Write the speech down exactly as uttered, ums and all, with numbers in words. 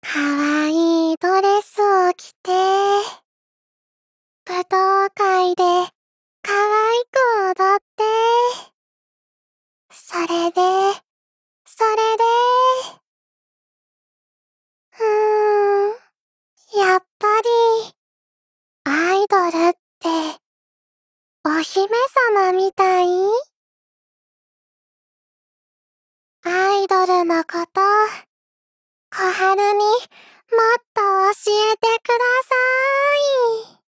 かわいいドレスを着て、武道会でかわいく踊って、それで、それで、うーん、やっぱり、アイドルって、お姫様みたい？アイドルのこと、小春にもっと教えてください。